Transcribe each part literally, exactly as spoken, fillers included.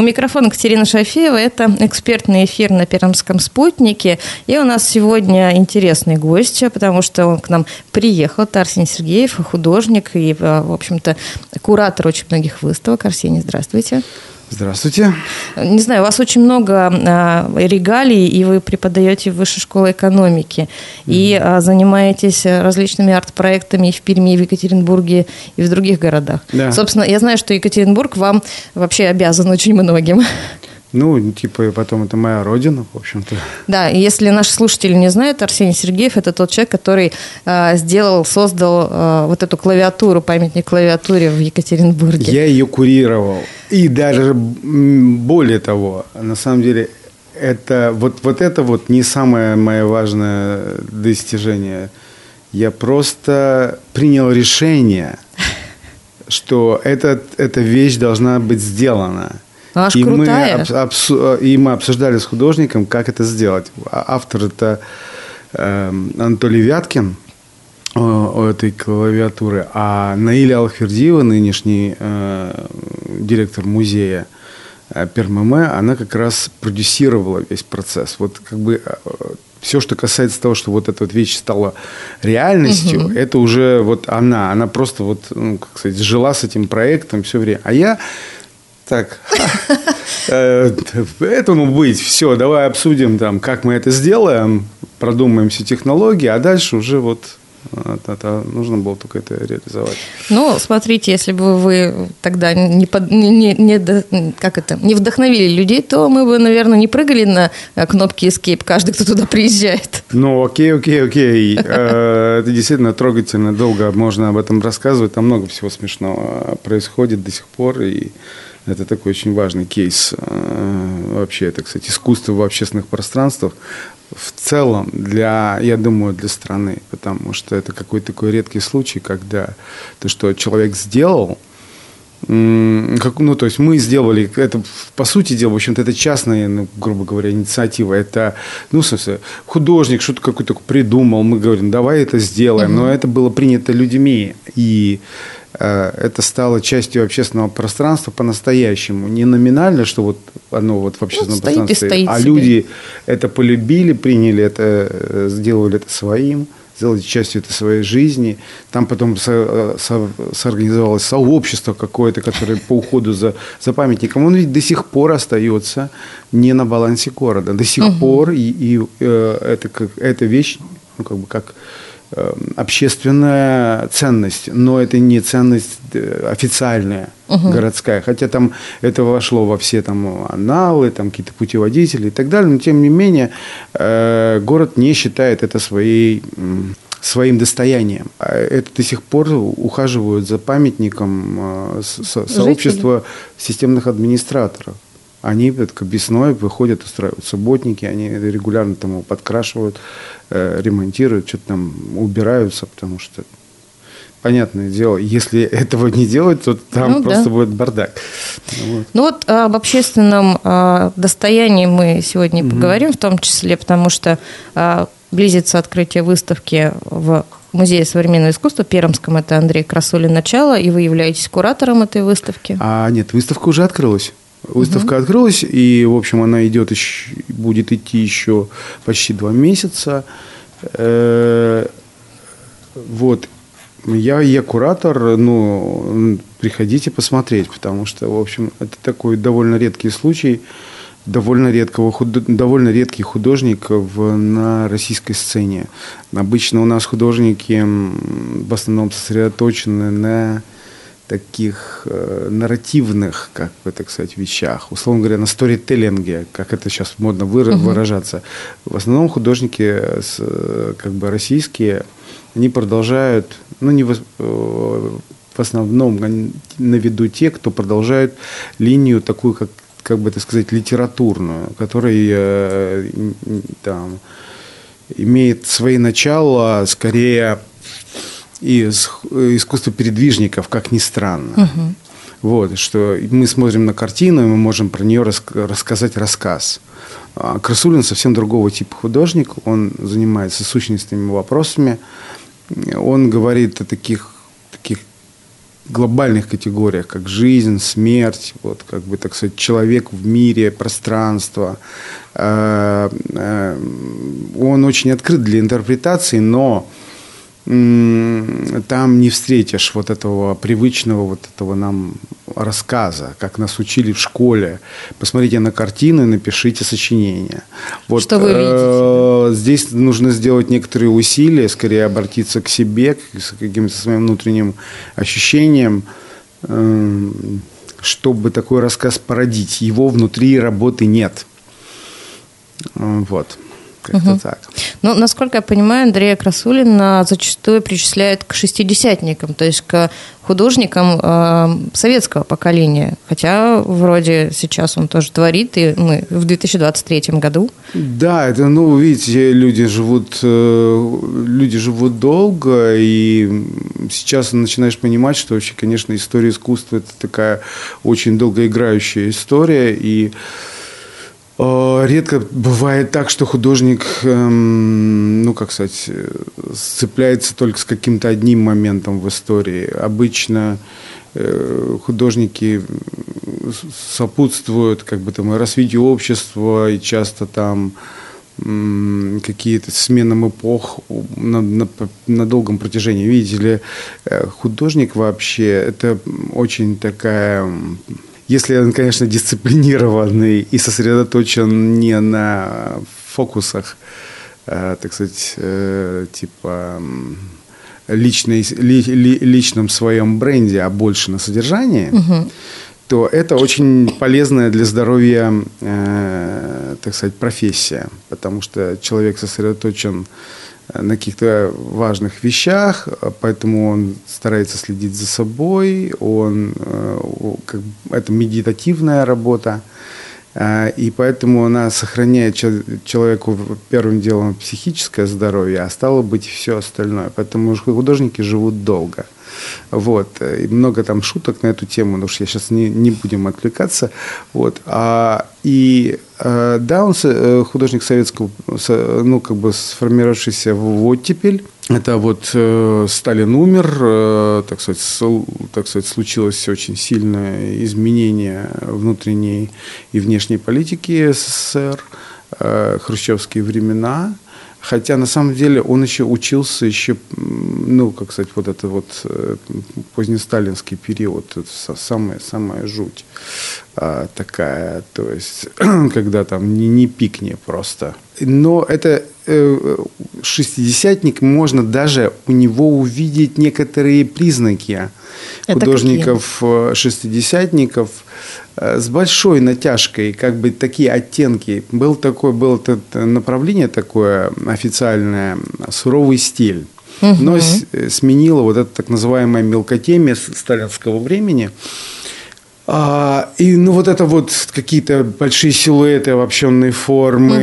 У микрофона Катерина Шафеева. Это экспертный эфир на Пермском спутнике. И у нас сегодня интересный гость, потому что он к нам приехал. Это Арсений Сергеев, художник и, в общем-то, куратор очень многих выставок. Арсений, здравствуйте. Здравствуйте. Не знаю, у вас очень много а, регалий, и вы преподаете в Высшей школе экономики, mm-hmm. и а, занимаетесь различными арт-проектами и в Перми, и в Екатеринбурге, и в других городах. Да. Собственно, я знаю, что Екатеринбург вам вообще обязан очень многим. Ну, типа, и потом это моя родина, в общем-то. Да, и если наши слушатели не знают, Арсений Сергеев – это тот человек, который э, сделал, создал э, вот эту клавиатуру, памятник клавиатуре в Екатеринбурге. Я ее курировал. И даже более того, на самом деле, это, вот, вот это вот не самое мое важное достижение. Я просто принял решение, что этот, эта вещь должна быть сделана. Аж и, крутая. мы обсу- и мы обсуждали с художником, как это сделать. Автор – это э, Анатолий Вяткин у этой клавиатуры, а Наиля Алхвердиева, нынешний э, директор музея Перм-ММ, она как раз продюсировала весь процесс. Вот как бы э, все, что касается того, что вот эта вот вещь стала реальностью, угу. это уже вот она. Она просто вот, ну, как сказать, жила с этим проектом все время. А я... Так, этому быть, все, давай обсудим, там, как мы это сделаем, продумаем все технологии, а дальше уже вот это, нужно было только это реализовать. Ну, смотрите, если бы вы тогда не, под, не, не, как это, не вдохновили людей, то мы бы, наверное, не прыгали на кнопки Escape, каждый, кто туда приезжает. Ну, окей, окей, окей. Это действительно трогательно, долго можно об этом рассказывать, там много всего смешного происходит до сих пор, и это такой очень важный кейс вообще, это, кстати, искусство в общественных пространствах в целом, для, я думаю, для страны, потому что это какой-то такой редкий случай, когда то, что человек сделал, как, ну, то есть мы сделали, это, по сути дела, в общем-то, это частная, ну, грубо говоря, инициатива, это, ну, в смысле, художник что-то какое-то придумал, мы говорим, давай это сделаем, угу. но это было принято людьми, и это стало частью общественного пространства по-настоящему. Не номинально, что вот оно вот в общественном вот пространстве, стоит, а себе. Люди это полюбили, приняли это, сделали это своим, сделали частью это своей жизни. Там потом со, со, соорганизовалось сообщество какое-то, которое по уходу за, за памятником. Он ведь до сих пор остается не на балансе города. До сих угу. пор и, и э, это как, эта вещь, ну, как бы как... общественная ценность, но это не ценность официальная, угу. городская. Хотя там это вошло во все там анналы, там какие-то путеводители и так далее, но тем не менее э, город не считает это своей, своим достоянием. Это до сих пор ухаживают за памятником э, со, сообщества системных администраторов. Они так, весной выходят, устраивают субботники, они регулярно там его подкрашивают, э, ремонтируют, что-то там убираются, потому что, понятное дело, если этого не делать, то там ну, просто да. будет бардак. Вот. Ну вот об общественном э, достоянии мы сегодня mm-hmm. поговорим, в том числе, потому что э, близится открытие выставки в Музее современного искусства Пермском, это Андрей Красулин «Начало», и вы являетесь куратором этой выставки. А нет, выставка уже открылась. Выставка угу. открылась, и, в общем, она идет еще, будет идти еще почти два месяца. Вот. Я, я куратор, ну, приходите посмотреть, потому что, в общем, это такой довольно редкий случай, довольно, редкого, довольно редкий художник в, на российской сцене. Обычно у нас художники в основном сосредоточены на таких э, нарративных, как бы так сказать, вещах. Условно говоря, на сторителлинге, как это сейчас модно выра- uh-huh. выражаться. В основном художники с, как бы российские, они продолжают, ну, не в, в основном на виду те, кто продолжают линию такую, как, как бы так сказать, литературную, которая э, там, имеет свои начала скорее из искусства передвижников, как ни странно. Угу. Вот, что мы смотрим на картину, и мы можем про нее рас- рассказать рассказ. А Красулин совсем другого типа художник, он занимается сущностными вопросами, он говорит о таких, таких глобальных категориях, как жизнь, смерть, вот, как бы, так сказать, человек в мире, пространство. Он очень открыт для интерпретации, но там не встретишь вот этого привычного вот этого нам рассказа, как нас учили в школе. Посмотрите на картины, напишите сочинение. Вот, что вы видите? Э, здесь нужно сделать некоторые усилия, скорее обратиться к себе, к каким-то своим внутренним ощущениям, э, чтобы такой рассказ породить. Его внутри работы нет. Вот. Как-то угу. так. Ну, насколько я понимаю, Андрея Красулина зачастую причисляют к шестидесятникам, то есть к художникам э, советского поколения. Хотя вроде сейчас он тоже творит, и мы в две тысячи двадцать третьем году. Да, это, ну, видите, люди живут, люди живут долго, и сейчас начинаешь понимать, что вообще, конечно, история искусства – это такая очень долгоиграющая история, и редко бывает так, что художник, ну, как сказать, сцепляется только с каким-то одним моментом в истории. Обычно художники сопутствуют, как бы, там, развитию общества, и часто там какие-то сменам эпох на, на, на долгом протяжении. Видите ли, художник вообще – это очень такая… Если он, конечно, дисциплинированный и сосредоточен не на фокусах, э, так сказать, э, типа личной, ли, ли, личном своем бренде, а больше на содержании, угу. то это очень полезная для здоровья, э, так сказать, профессия, потому что человек сосредоточен на каких-то важных вещах, поэтому он старается следить за собой, он, как, это медитативная работа, и поэтому она сохраняет человеку первым делом психическое здоровье, а стало быть все остальное. Поэтому художники живут долго. Вот. И много там шуток на эту тему, потому что я сейчас не, не будем отвлекаться. Вот. А, и да, он художник советского, ну, как бы сформировавшийся в оттепель. Это вот э, Сталин умер, э, так сказать, с, так сказать, случилось очень сильное изменение внутренней и внешней политики СССР, э, хрущевские времена. Хотя, на самом деле, он еще учился, еще, ну, как сказать, вот это вот позднесталинский период, самая, самая жуть а, такая, то есть, когда там не, не пикни просто. Но это э, шестидесятник, можно даже у него увидеть некоторые признаки это художников-шестидесятников с большой натяжкой, как бы такие оттенки. Был такое, было направление такое официальное, суровый стиль. Угу. Но с, сменило вот это так называемое мелкотемие сталинского времени. А, и ну вот это вот какие-то большие силуэты, обобщенные формы,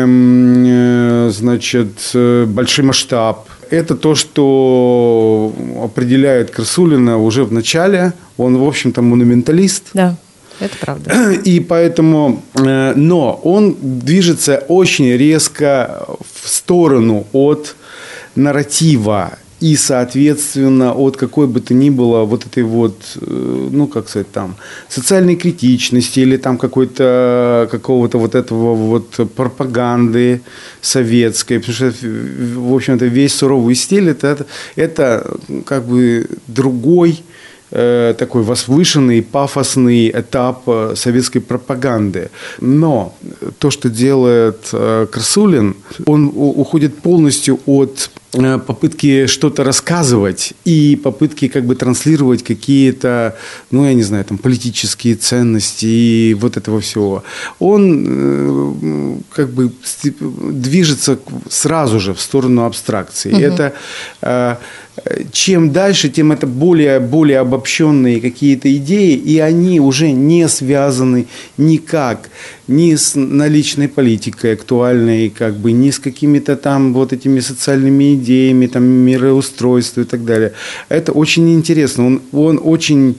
угу. значит, большой масштаб. Это то, что определяет Красулина уже в начале. Он, в общем-то, монументалист. Да. Это правда. И поэтому, но он движется очень резко в сторону от нарратива и, соответственно, от какой бы то ни было вот этой вот, ну, как сказать, там, социальной критичности или там какой-то, какого-то вот этого вот пропаганды советской. Потому что, в общем-то, весь суровый стиль это, это как бы другой, такой возвышенный, пафосный этап советской пропаганды. Но то, что делает Красулин, он уходит полностью от попытки что-то рассказывать и попытки как бы транслировать какие-то, ну, я не знаю, там, политические ценности и вот этого всего. Он как бы движется сразу же в сторону абстракции. Угу. Это чем дальше, тем это более, более обобщенные какие-то идеи, и они уже не связаны никак ни с наличной политикой актуальной, как бы, ни с какими-то там вот этими социальными идеями, там, мироустройства и так далее. Это очень интересно. Он, он очень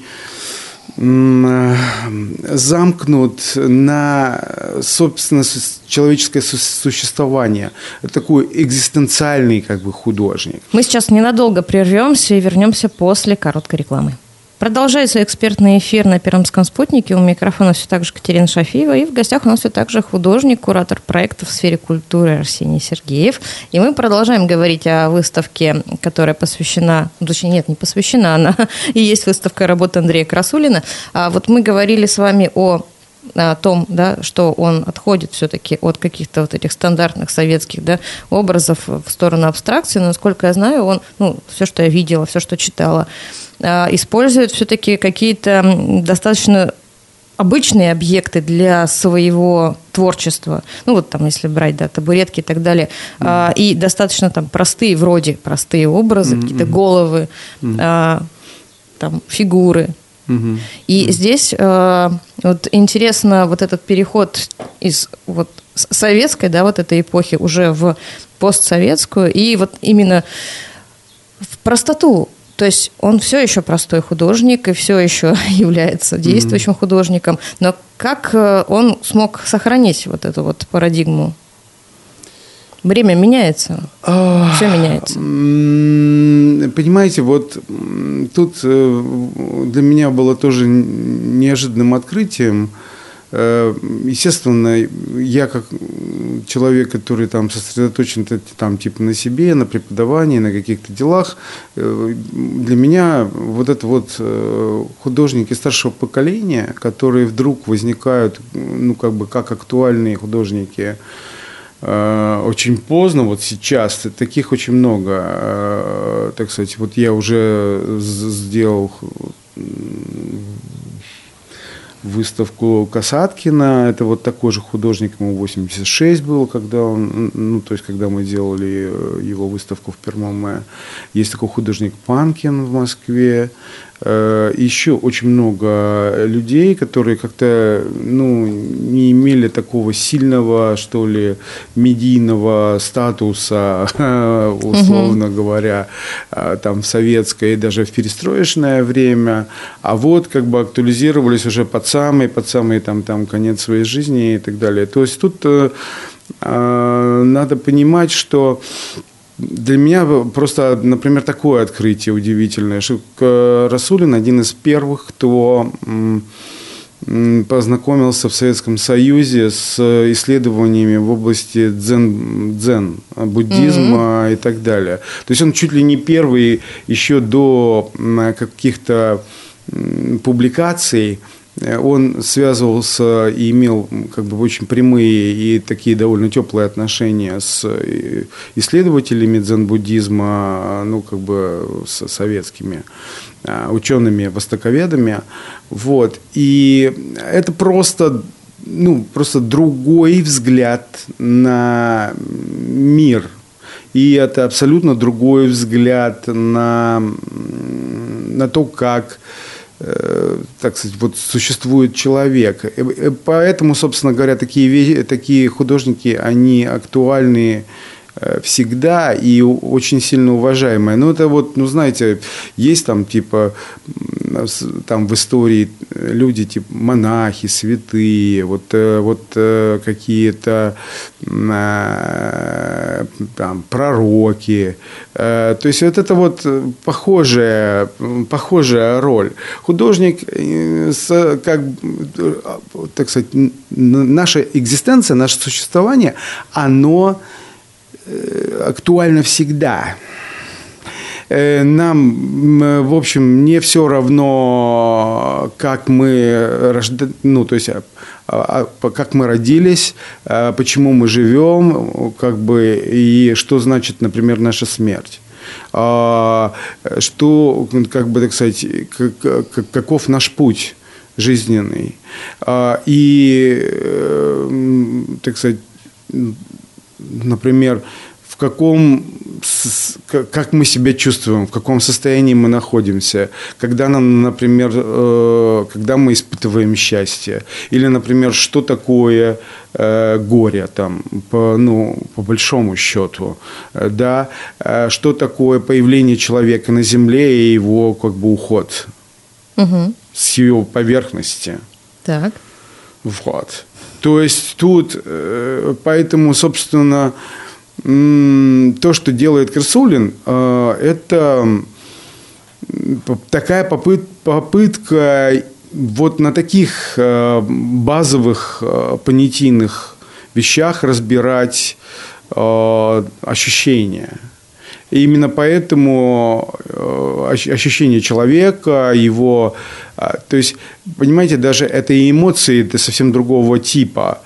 замкнут на, собственно, человеческое существование. Такой экзистенциальный, как бы, художник. Мы сейчас ненадолго прервемся и вернемся после короткой рекламы. Продолжается экспертный эфир на Пермском спутнике. У микрофона все так же Катерина Шафиева. И в гостях у нас все так же художник, куратор проекта в сфере культуры Арсений Сергеев. И мы продолжаем говорить о выставке, которая посвящена... Точнее, нет, не посвящена, она и есть выставка работы Андрея Красулина. А вот мы говорили с вами о... о том, да, что он отходит все-таки от каких-то вот этих стандартных советских, да, образов в сторону абстракции. Но, насколько я знаю, он, ну, все, что я видела, все, что читала, использует все-таки какие-то достаточно обычные объекты для своего творчества. Ну, вот там, если брать, да, табуретки и так далее. Mm-hmm. И достаточно там простые, вроде простые образы, mm-hmm. какие-то головы, mm-hmm. там, фигуры. Угу. И угу. здесь э, вот интересно вот этот переход из вот советской, да, вот этой эпохи уже в постсоветскую, и вот именно в простоту. То есть он все еще простой художник и все еще является действующим угу. художником, но как он смог сохранить вот эту вот парадигму? Время меняется, все меняется. Понимаете, вот тут для меня было тоже неожиданным открытием. Естественно, я как человек, который там сосредоточен там, типа на себе, на преподавании, на каких-то делах, для меня вот это вот художники старшего поколения, которые вдруг возникают, ну, как бы как актуальные художники, очень поздно, вот сейчас, таких очень много, так сказать, вот я уже сделал выставку Касаткина, это вот такой же художник, ему восемьдесят шесть был, когда он, ну, то есть, когда мы делали его выставку в Пермаме. Есть такой художник Панкин в Москве. Еще очень много людей, которые как-то, ну, не имели такого сильного, что ли, медийного статуса, условно угу. говоря, там в советское и даже в перестроечное время, а вот как бы актуализировались уже под самый, под самый там, там конец своей жизни и так далее. То есть тут э, надо понимать, что для меня просто, например, такое открытие удивительное, что Красулин один из первых, кто познакомился в Советском Союзе с исследованиями в области дзен, дзен буддизма mm-hmm. и так далее. То есть он чуть ли не первый еще до каких-то публикаций. Он связывался и имел как бы очень прямые и такие довольно теплые отношения с исследователями дзен-буддизма, ну, как бы с советскими учеными, востоковедами. Вот. И это просто, ну, просто другой взгляд на мир. И это абсолютно другой взгляд на, на то, как, так сказать, вот существует человек. И поэтому, собственно говоря, такие, такие художники, они актуальны всегда и очень сильно уважаемые. Ну, это вот, ну, знаете, есть там, типа, там в истории люди, типа, монахи, святые, вот, вот какие-то там пророки. То есть, вот это вот похожая, похожая роль. Художник, как, так сказать, наша экзистенция, наше существование, оно актуально всегда. Нам, в общем, не все равно, как мы рожда... ну, то есть, как мы родились, почему мы живем, как бы, и что значит, например, наша смерть. Что, как бы, так сказать, каков наш путь жизненный. И, так сказать, например, в каком, как мы себя чувствуем, в каком состоянии мы находимся, когда нам, например, когда мы испытываем счастье, или, например, что такое горе, там, по, ну, по большому счету, да, что такое появление человека на Земле и его, как бы, уход угу. с его поверхности. Так. Вот. То есть тут, поэтому, собственно, то, что делает Красулин, это такая попытка, попытка вот на таких базовых понятийных вещах разбирать ощущения. И именно поэтому ощущение человека, его... То есть, понимаете, даже это и эмоции, это совсем другого типа.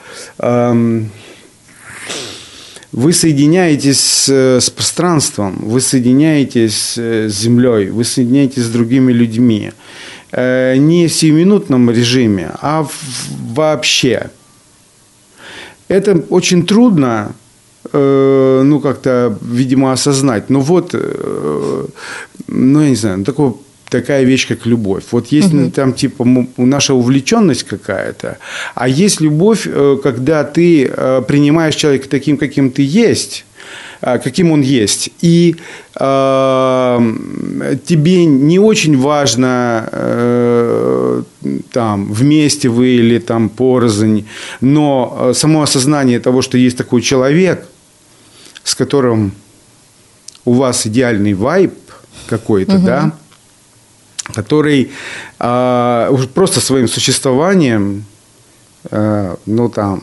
Вы соединяетесь с пространством, вы соединяетесь с землей, вы соединяетесь с другими людьми. Не в сиюминутном режиме, а вообще. Это очень трудно, ну, как-то, видимо, осознать. Но вот, ну, я не знаю, такое... такая вещь, как любовь. Вот есть угу. там типа наша увлеченность какая-то, а есть любовь, когда ты принимаешь человека таким, каким ты есть, каким он есть, и э, тебе не очень важно, э, там, вместе вы или там порознь, но само осознание того, что есть такой человек, с которым у вас идеальный вайб какой-то, угу. да, который э, просто своим существованием э, ну, там,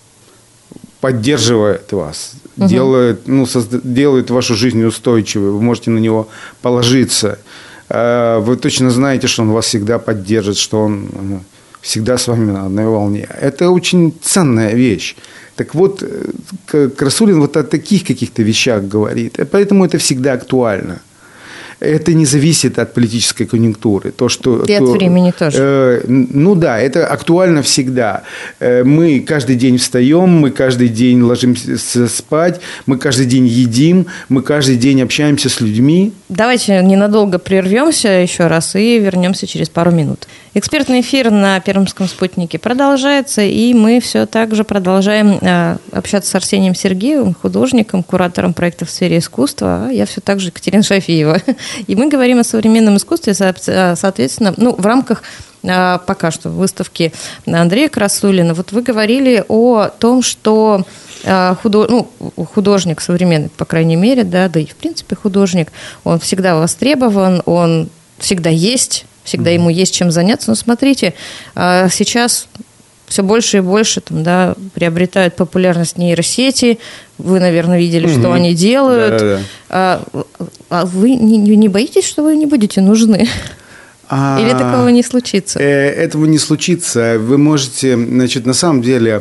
поддерживает вас, угу. делает, ну, созда- делает вашу жизнь устойчивой, вы можете на него положиться. Э, вы точно знаете, что он вас всегда поддержит, что он э, всегда с вами на одной волне. Это очень ценная вещь. Так вот, Красулин вот о таких каких-то вещах говорит, поэтому это всегда актуально. Это не зависит от политической конъюнктуры. То, что, и то, от времени тоже. Э, ну да, это актуально всегда. Э, мы каждый день встаем, мы каждый день ложимся спать, мы каждый день едим, мы каждый день общаемся с людьми. Давайте ненадолго прервемся еще раз и вернемся через пару минут. Экспертный эфир на Пермском спутнике продолжается, и мы все так же продолжаем э, общаться с Арсением Сергеевым, художником, куратором проектов в сфере искусства, а я все так же Екатерина Шафиева. И мы говорим о современном искусстве, соответственно, ну, в рамках э, пока что выставки Андрея Красулина. Вот вы говорили о том, что э, худо, ну, художник современный, по крайней мере, да, да и в принципе художник, он всегда востребован, он всегда есть, всегда ему есть чем заняться. Но смотрите, сейчас все больше и больше там, да, приобретают популярность нейросети. Вы, наверное, видели, что угу. они делают. Да, да. А, а вы не, не боитесь, что вы не будете нужны? А, Или такого не случится? Этого не случится. Вы можете, значит, на самом деле,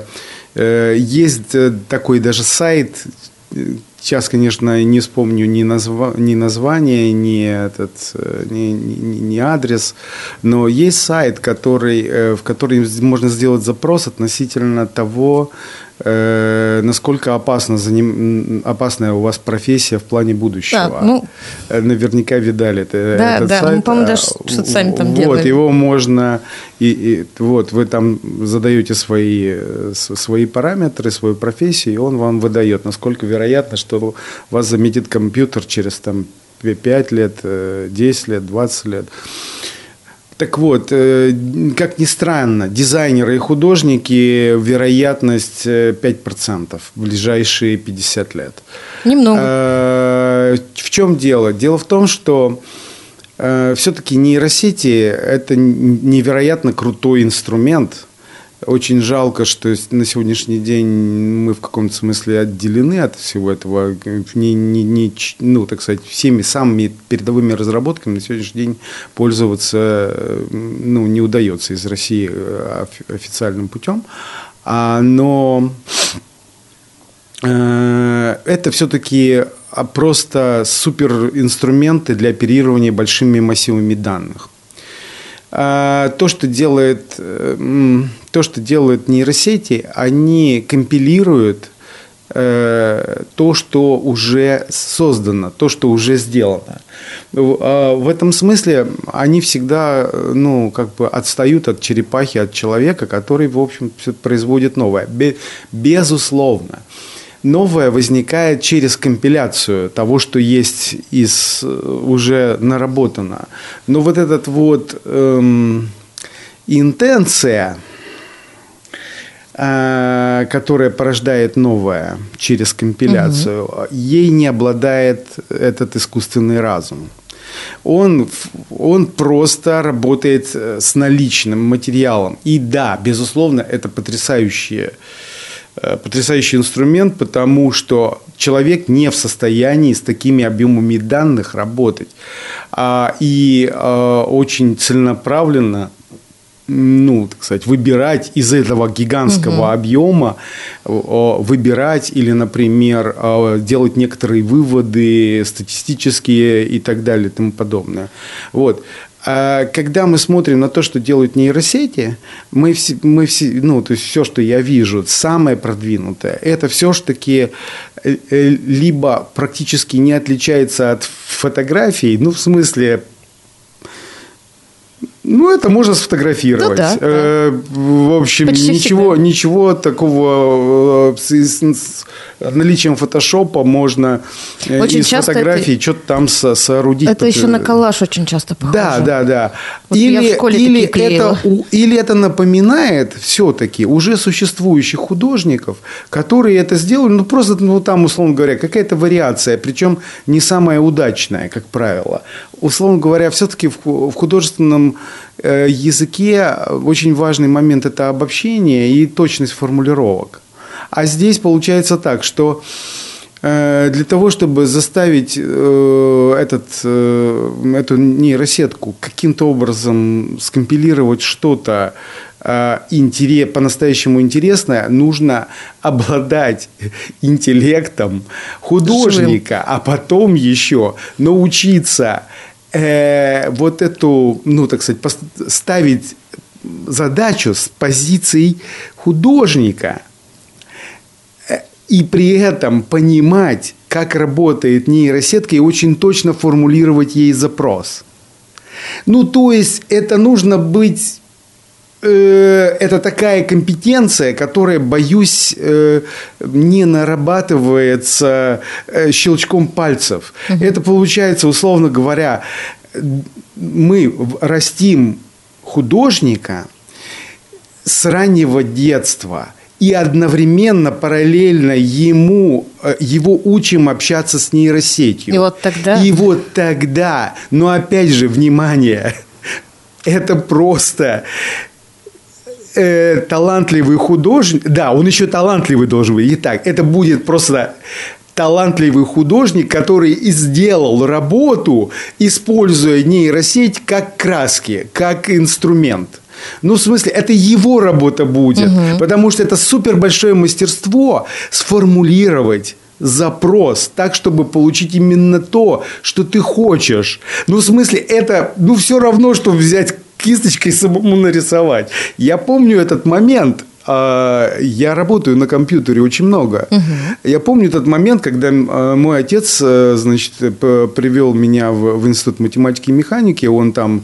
есть такой даже сайт. Сейчас, конечно, не вспомню ни, назва, ни название, ни, этот, ни, ни, ни адрес, но есть сайт, который, в который можно сделать запрос относительно того, насколько опасна, опасная у вас профессия в плане будущего. Да, ну, наверняка видали это, да, этот да, сайт. Мы, по-моему, даже что-то сами там вот, делали. Его можно... И, и, вот, вы там задаете свои, свои параметры, свою профессию, и он вам выдает, насколько вероятно, что вас заметит компьютер через там, пять лет, десять лет, двадцать лет. Так вот, как ни странно, дизайнеры и художники, вероятность пять процентов в ближайшие пятьдесят лет. Немного. В чем дело? Дело в том, что все-таки нейросети – это невероятно крутой инструмент. Очень жалко, что на сегодняшний день мы в каком-то смысле отделены от всего этого. Не, не, не, ну, так сказать, всеми самыми передовыми разработками на сегодняшний день пользоваться ну, не удается из России официальным путем. А, но э, это все-таки просто суперинструменты для оперирования большими массивами данных. То, что делает, то, что делают нейросети, они компилируют то, что уже создано, то, что уже сделано. В этом смысле они всегда ну, как бы отстают от черепахи, от человека, который, в общем, производит новое. Безусловно. Новое возникает через компиляцию того, что есть из уже наработано. Но вот эта вот эм, интенция, э, которая порождает новое через компиляцию, угу. ей не обладает этот искусственный разум. Он, он просто работает с наличным материалом. И да, безусловно, это потрясающий, потрясающий инструмент, потому что человек не в состоянии с такими объемами данных работать. И очень целенаправленно, ну, так сказать, выбирать из этого гигантского угу. объема, выбирать или, например, делать некоторые выводы статистические и так далее и тому подобное. Вот. А когда мы смотрим на то, что делают нейросети, мы все, мы все, ну, то есть все, что я вижу, самое продвинутое, это все-таки либо практически не отличается от фотографий, ну, в смысле, ну, это можно сфотографировать. Ну, да, э, да. В общем, ничего, ничего такого с, с наличием фотошопа можно очень из фотографий это, что-то там со, соорудить. Это еще на коллаж очень часто похоже. Да, да, да. Вот или или, это, или это напоминает все-таки уже существующих художников, которые это сделали, ну, просто, ну, там, условно говоря, какая-то вариация, причем не самая удачная, как правило. Условно говоря, все-таки в, в художественном языке очень важный момент – это обобщение и точность формулировок. А здесь получается так, что для того, чтобы заставить этот, эту нейросетку каким-то образом скомпилировать что-то по-настоящему интересное, нужно обладать интеллектом художника, а потом еще научиться вот эту, ну, так сказать, ставить задачу с позицией художника и при этом понимать, как работает нейросетка и очень точно формулировать ей запрос. Ну, то есть, это нужно быть... Это такая компетенция, которая, боюсь, не нарабатывается щелчком пальцев. Uh-huh. Это получается, условно говоря, мы растим художника с раннего детства и одновременно, параллельно ему, его учим общаться с нейросетью. И вот тогда... И вот тогда, но опять же, внимание, это просто... талантливый художник, да, он еще талантливый должен быть. Итак, это будет просто талантливый художник, который и сделал работу, используя нейросеть как краски, как инструмент. Ну, в смысле, это его работа будет, угу. потому что это супер большое мастерство сформулировать запрос так, чтобы получить именно то, что ты хочешь. Ну, в смысле, это, ну, все равно, что взять кисточкой самому нарисовать. Я помню этот момент. Я работаю на компьютере очень много. Угу. Я помню тот момент, когда мой отец, значит, привел меня в, в институт математики и механики. Он там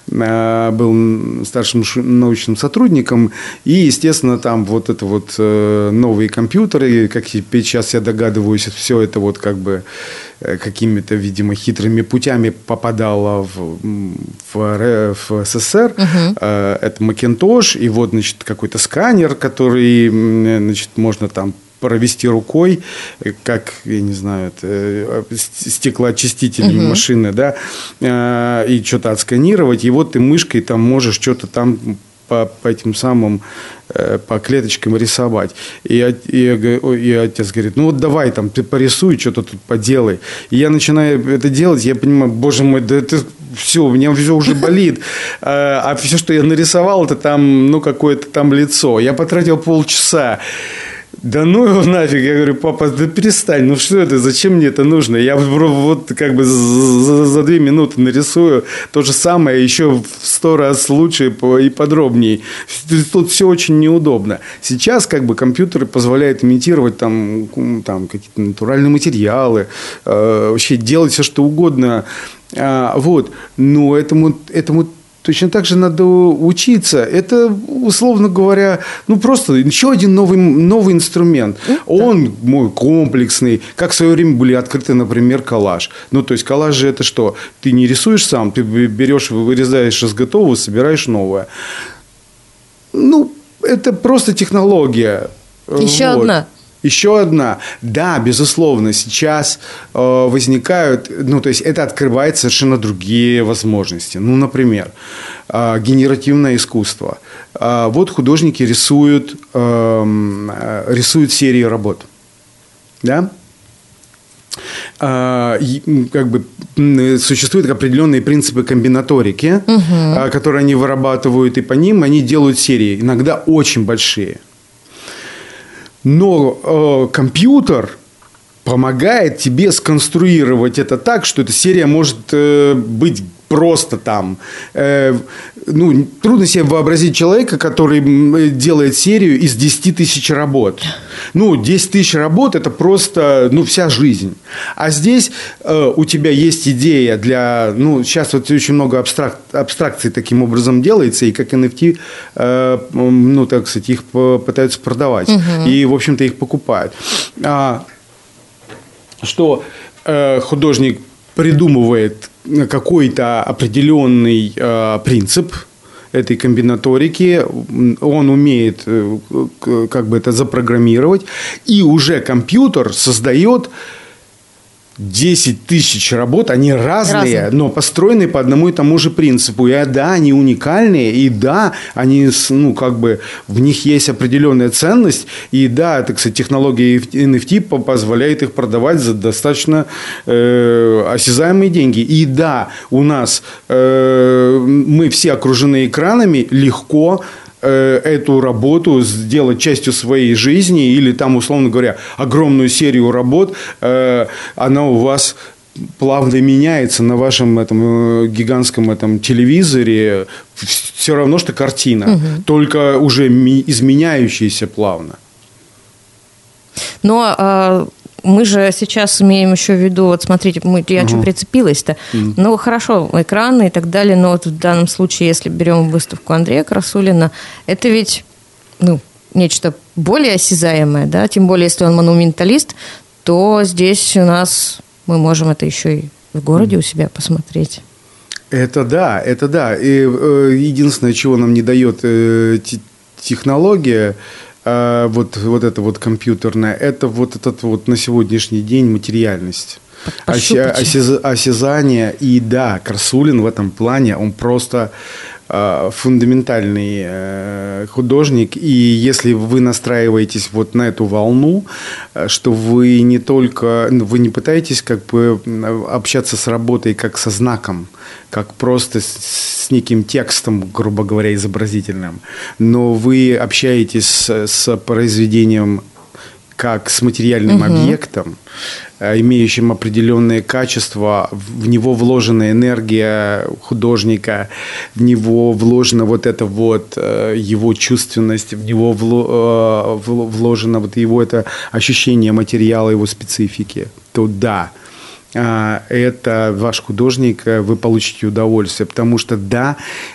был старшим научным сотрудником. И, естественно, там вот это вот новые компьютеры, как сейчас я догадываюсь, все это вот как бы какими-то, видимо, хитрыми путями попадало в, в, в СССР. Угу. Это Макинтош, и вот, значит, какой-то сканер, который, значит, можно там провести рукой, как, я не знаю, это, стеклоочиститель угу. машины, да, и что-то отсканировать, и вот ты мышкой там можешь что-то там по, по этим самым, по клеточкам рисовать. И, и, и отец говорит, ну вот давай там, ты порисуй, что-то тут поделай. И я начинаю это делать, я понимаю, боже мой, да это все, у меня все уже болит. А, а все, что я нарисовал, это там, ну, какое-то там лицо. Я потратил полчаса. Да ну его нафиг. Я говорю, папа, да перестань, ну что это, зачем мне это нужно? Я вот как бы за, за две минуты нарисую то же самое, еще в сто раз лучше и подробнее. Тут все очень неудобно. Сейчас как бы компьютеры позволяют имитировать там, там какие-то натуральные материалы, э, вообще делать все, что угодно. А, вот. Но этому, этому точно так же надо учиться. Это, условно говоря, ну просто еще один новый, новый инструмент. Mm-hmm. Он мой комплексный. Как в свое время были открыты, например, коллаж. Ну, то есть, коллаж же это что? Ты не рисуешь сам, ты берешь, вырезаешь из готового, собираешь новое. Ну, это просто технология. Еще вот. одна. Еще одна. Да, безусловно, сейчас э, возникают, ну, то есть это открывает совершенно другие возможности. Ну, например, э, генеративное искусство. Э, вот художники рисуют, э, рисуют серии работ. Да? Э, как бы существуют определенные принципы комбинаторики, угу. э, которые они вырабатывают, и по ним они делают серии, иногда очень большие. Но э, компьютер помогает тебе сконструировать это так, что эта серия может э, быть просто там. Э, ну, трудно себе вообразить человека, который делает серию из десяти тысяч работ. Ну, десять тысяч работ – это просто, ну, вся жизнь. А здесь э, у тебя есть идея для… Ну, сейчас вот очень много абстрак, абстракций таким образом делается, и как эн эф ти, э, ну, так сказать, их пытаются продавать. Угу. И, в общем-то, их покупают. А, что э, художник придумывает какой-то определенный э, принцип этой комбинаторики, он умеет э, как бы это запрограммировать, и уже компьютер создает десять тысяч работ, они разные, разные, но построены по одному и тому же принципу. И да, они уникальные, и да, они, ну, как бы, в них есть определенная ценность, и да, так сказать, технология эн эф ти позволяет их продавать за достаточно э, осязаемые деньги. И да, у нас э, мы все окружены экранами, легко эту работу сделать частью своей жизни, или там, условно говоря, огромную серию работ, она у вас плавно меняется на вашем этом гигантском этом телевизоре, все равно, что картина, угу. только уже изменяющаяся плавно. Но мы же сейчас имеем еще в виду, вот смотрите, мы, я угу. что прицепилась-то, угу. ну хорошо, экраны и так далее, но вот в данном случае, если берем выставку Андрея Красулина, это ведь, ну, нечто более осязаемое, да, тем более, если он монументалист, то здесь у нас мы можем это еще и в городе у себя посмотреть. Это да, это да. И э, единственное, чего нам не дает э, технология, Вот, вот это вот компьютерное, это вот этот вот на сегодняшний день материальность, осязание, осязание. И да, Красулин в этом плане, он просто э, фундаментальный э, художник. И если вы настраиваетесь вот на эту волну, что вы не только, вы не пытаетесь как бы общаться с работой как со знаком, как просто с неким текстом, грубо говоря, изобразительным, но вы общаетесь с, с произведением как с материальным угу. объектом, имеющим определенные качества, в него вложена энергия художника, в него вложена вот эта вот его чувственность, в него вложено вот его это ощущение материала, его специфики, то да, это ваш художник, вы получите удовольствие, потому что да,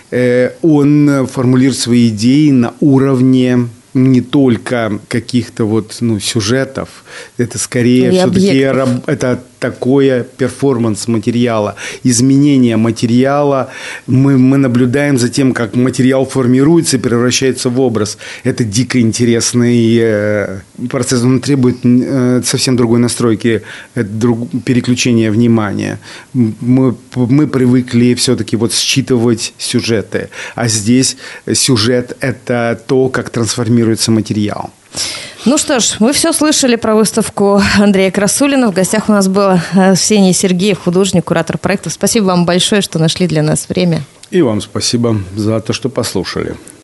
он формулирует свои идеи на уровне не только каких-то вот, ну, сюжетов, это скорее и все-таки это такое перформанс материала, изменение материала. Мы, мы наблюдаем за тем, как материал формируется и превращается в образ. Это дико интересный э, процесс. Он требует э, совсем другой настройки, это друг, переключения внимания. Мы, мы привыкли все-таки вот считывать сюжеты, а здесь сюжет – это то, как трансформируется материал. Ну что ж, вы все слышали про выставку Андрея Красулина. В гостях у нас был Арсений Сергеев, художник, куратор проектов. Спасибо вам большое, что нашли для нас время. И вам спасибо за то, что послушали.